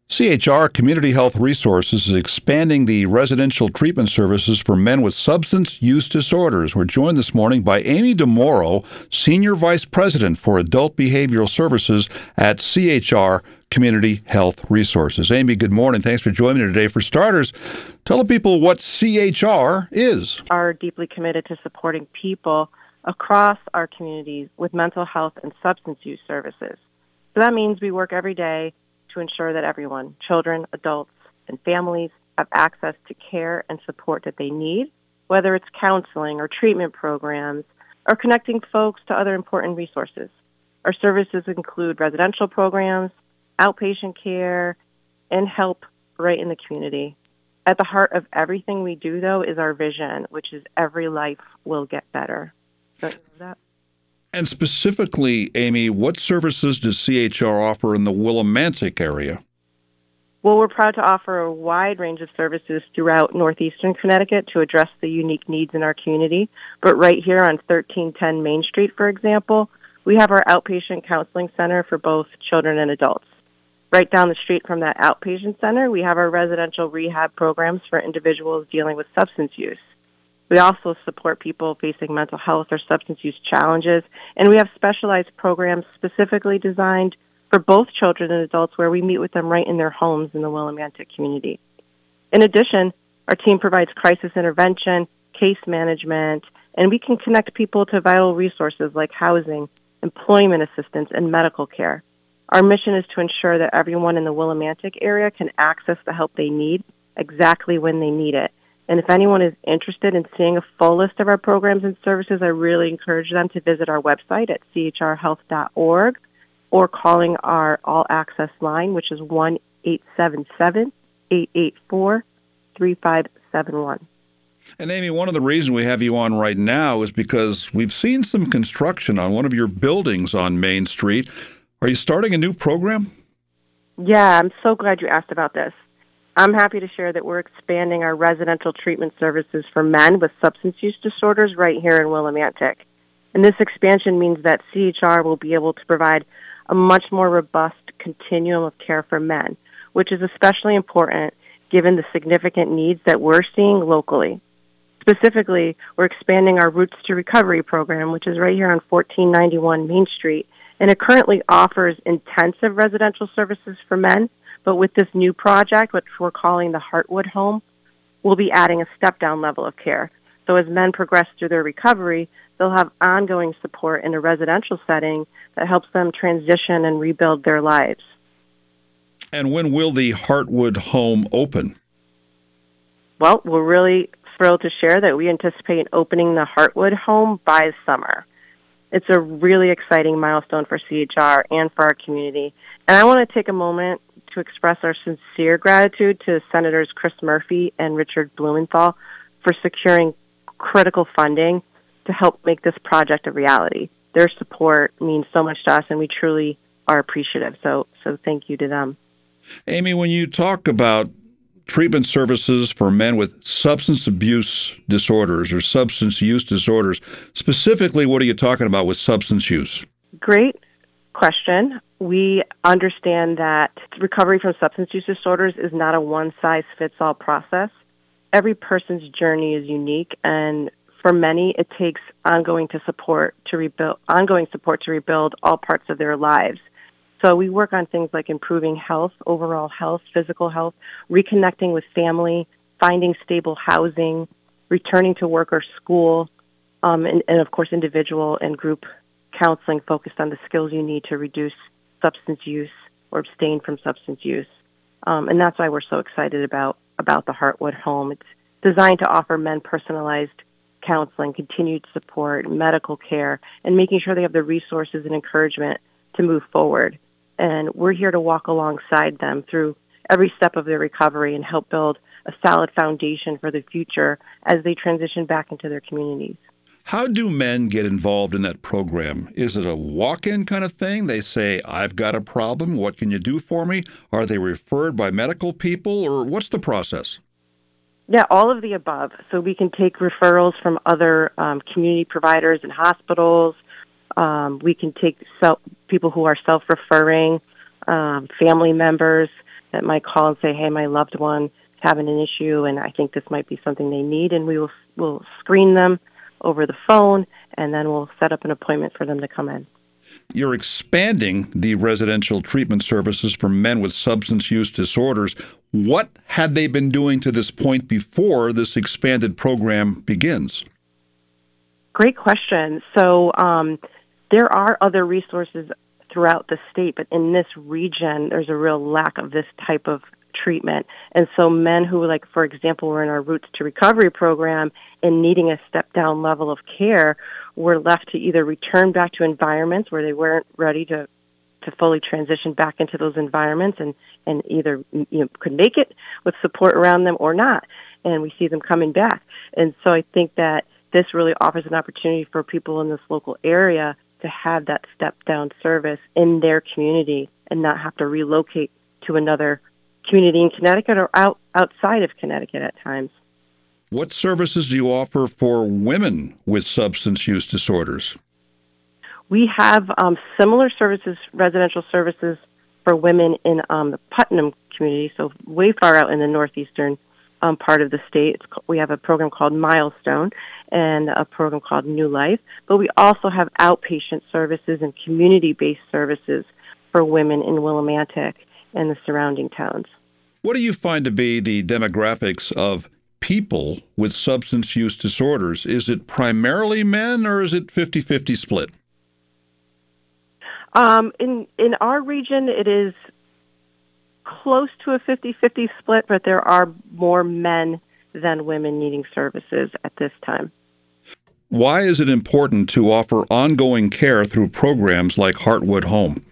CHR Community Health Resources is expanding the residential treatment services for men with substance use disorders. We're joined this morning by Amy DeMoro, Senior Vice President for Adult Behavioral Services at CHR Community Health Resources. Amy, good morning. Thanks for joining me today. For starters, tell the people what CHR is. Are deeply committed to supporting people across our communities with mental health and substance use services. So that means we work every day to ensure that everyone, children, adults, and families, have access to care and support that they need, whether it's counseling or treatment programs or connecting folks to other important resources. Our services include residential programs, outpatient care, and help right in the community. At the heart of everything we do, though, is our vision, which is every life will get better. Don't you know that? And specifically, Amy, what services does CHR offer in the Willimantic area? Well, we're proud to offer a wide range of services throughout northeastern Connecticut to address the unique needs in our community. But right here on 1310 Main Street, for example, we have our outpatient counseling center for both children and adults. Right down the street from that outpatient center, we have our residential rehab programs for individuals dealing with substance use. We also support people facing mental health or substance use challenges, and we have specialized programs specifically designed for both children and adults where we meet with them right in their homes in the Willimantic community. In addition, our team provides crisis intervention, case management, and we can connect people to vital resources like housing, employment assistance, and medical care. Our mission is to ensure that everyone in the Willimantic area can access the help they need exactly when they need it. And if anyone is interested in seeing a full list of our programs and services, I really encourage them to visit our website at chrhealth.org or calling our all-access line, which is 1-877-884-3571. And Amy, one of the reasons we have you on right now is because we've seen some construction on one of your buildings on Main Street. Are you starting a new program? Yeah, I'm so glad you asked about this. I'm happy to share that we're expanding our residential treatment services for men with substance use disorders right here in Willimantic. And this expansion means that CHR will be able to provide a much more robust continuum of care for men, which is especially important given the significant needs that we're seeing locally. Specifically, we're expanding our Roots to Recovery program, which is right here on 1491 Main Street, and it currently offers intensive residential services for men. But with this new project, which we're calling the Heartwood Home, we'll be adding a step-down level of care. So as men progress through their recovery, they'll have ongoing support in a residential setting that helps them transition and rebuild their lives. And when will the Heartwood Home open? Well, we're really thrilled to share that we anticipate opening the Heartwood Home by summer. It's a really exciting milestone for CHR and for our community. And I want to take a moment to express our sincere gratitude to Senators Chris Murphy and Richard Blumenthal for securing critical funding to help make this project a reality. Their support means so much to us, and we truly are appreciative. So thank you to them. Amy, when you talk about treatment services for men with substance abuse disorders or substance use disorders, specifically, what are you talking about with substance use? Great question. We understand that recovery from substance use disorders is not a one-size-fits-all process. Every person's journey is unique, and for many, it takes ongoing support to rebuild all parts of their lives. So we work on things like improving health, overall health, physical health, reconnecting with family, finding stable housing, returning to work or school, and of course, individual and group counseling focused on the skills you need to reduce substance use or abstain from substance use. And that's why we're so excited about the Heartwood Home. It's designed to offer men personalized counseling, continued support, medical care, and making sure they have the resources and encouragement to move forward. And we're here to walk alongside them through every step of their recovery and help build a solid foundation for the future as they transition back into their communities. How do men get involved in that program? Is it a walk-in kind of thing? They say, I've got a problem. What can you do for me? Are they referred by medical people, or what's the process? Yeah, all of the above. So we can take referrals from other community providers and hospitals. We can take people who are self-referring, family members. that might call and say, hey, my loved one is having an issue, and I think this might be something they need, and we'll screen them over the phone, and then we'll set up an appointment for them to come in. You're expanding the residential treatment services for men with substance use disorders. What had they been doing to this point before this expanded program begins? Great question. So there are other resources throughout the state, but in this region, there's a real lack of this type of treatment. And so men who, like, for example, were in our Roots to Recovery program and needing a step-down level of care were left to either return back to environments where they weren't ready to fully transition back into those environments and either could make it with support around them or not. And we see them coming back. And so I think that this really offers an opportunity for people in this local area to have that step-down service in their community and not have to relocate to another community in Connecticut or outside of Connecticut at times. What services do you offer for women with substance use disorders? We have similar services, residential services for women in the Putnam community, so way far out in the northeastern part of the state. We have a program called Milestone and a program called New Life, but we also have outpatient services and community-based services for women in Willimantic and the surrounding towns. What do you find to be the demographics of people with substance use disorders? Is it primarily men or is it 50-50 split? In our region, it is close to a 50-50 split, but there are more men than women needing services at this time. Why is it important to offer ongoing care through programs like Heartwood Home?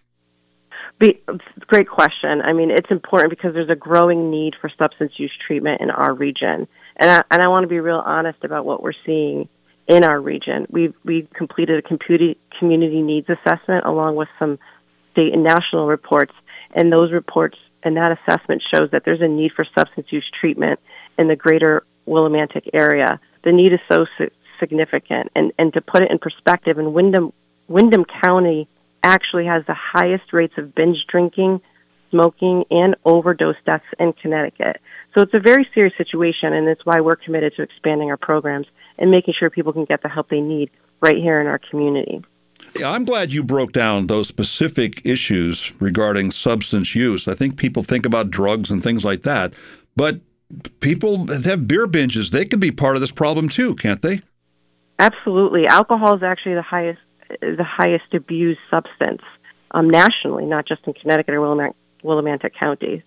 Great question. I mean, it's important because there's a growing need for substance use treatment in our region. And I want to be real honest about what we're seeing in our region. We completed a community needs assessment along with some state and national reports, and those reports and that assessment shows that there's a need for substance use treatment in the greater Willimantic area. The need is so significant. And to put it in perspective, in Windham County actually has the highest rates of binge drinking, smoking, and overdose deaths in Connecticut. So it's a very serious situation, and it's why we're committed to expanding our programs and making sure people can get the help they need right here in our community. Yeah, I'm glad you broke down those specific issues regarding substance use. I think people think about drugs and things like that, but people that have beer binges, they can be part of this problem too, can't they? Absolutely. Alcohol is actually the highest abused substance nationally, not just in Connecticut or Willimantic counties.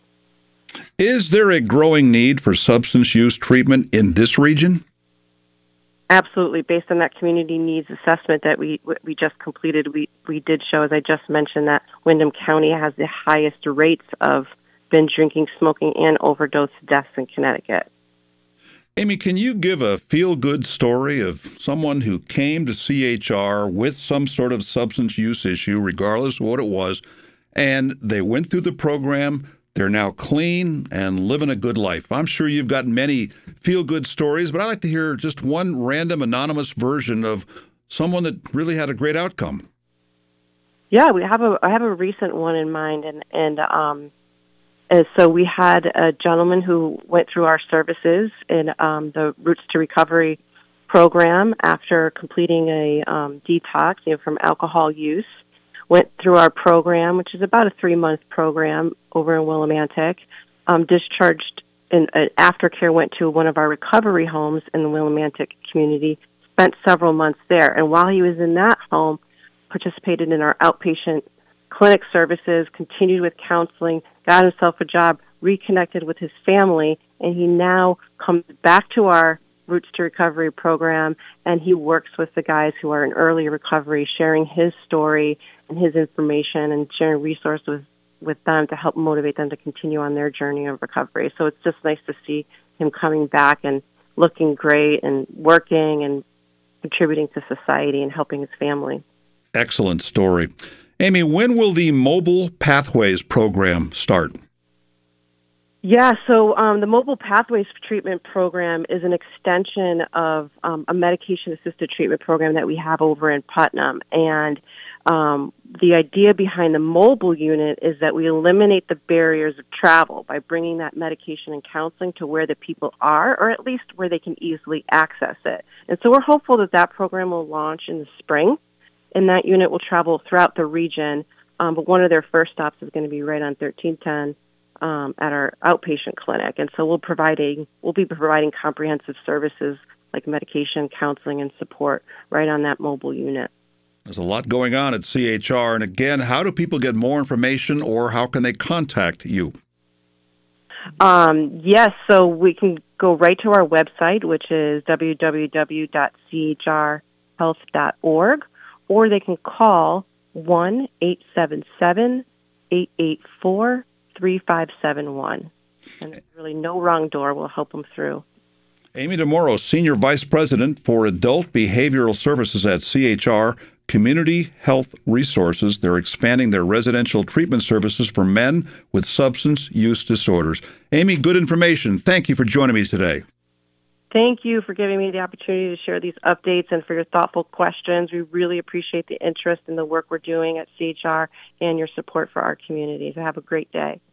Is there a growing need for substance use treatment in this region? Absolutely. Based on that community needs assessment that we just completed, we did show, as I just mentioned, that Windham County has the highest rates of binge drinking, smoking, and overdose deaths in Connecticut. Amy, can you give a feel-good story of someone who came to CHR with some sort of substance use issue, regardless of what it was, and they went through the program, they're now clean and living a good life? I'm sure you've got many feel-good stories, but I'd like to hear just one random anonymous version of someone that really had a great outcome. Yeah, I have a recent one in mind, and so we had a gentleman who went through our services in the Roots to Recovery program after completing a detox from alcohol use. Went through our program, which is about a 3-month program over in Willimantic. Discharged, and aftercare went to one of our recovery homes in the Willimantic community. Spent several months there, and while he was in that home, participated in our outpatient clinic services, continued with counseling, got himself a job, reconnected with his family, and he now comes back to our Roots to Recovery program, and he works with the guys who are in early recovery, sharing his story and his information and sharing resources with them to help motivate them to continue on their journey of recovery. So it's just nice to see him coming back and looking great and working and contributing to society and helping his family. Excellent story. Amy, when will the Mobile Pathways program start? Yeah, so the Mobile Pathways Treatment Program is an extension of a medication-assisted treatment program that we have over in Putnam. And the idea behind the mobile unit is that we eliminate the barriers of travel by bringing that medication and counseling to where the people are, or at least where they can easily access it. And so we're hopeful that that program will launch in the spring, and that unit will travel throughout the region. But one of their first stops is going to be right on 1310. At our outpatient clinic, and so we'll be providing comprehensive services like medication, counseling, and support right on that mobile unit. There's a lot going on at CHR, and again, how do people get more information, or how can they contact you? Yes, so we can go right to our website, which is www.chrhealth.org, or they can call 1-877-884-3571. And there's really no wrong door. We'll help them through. Amy DeMoro, Senior Vice President for Adult Behavioral Services at CHR Community Health Resources. They're expanding their residential treatment services for men with substance use disorders. Amy, good information. Thank you for joining me today. Thank you for giving me the opportunity to share these updates and for your thoughtful questions. We really appreciate the interest in the work we're doing at CHR and your support for our communities. Have a great day.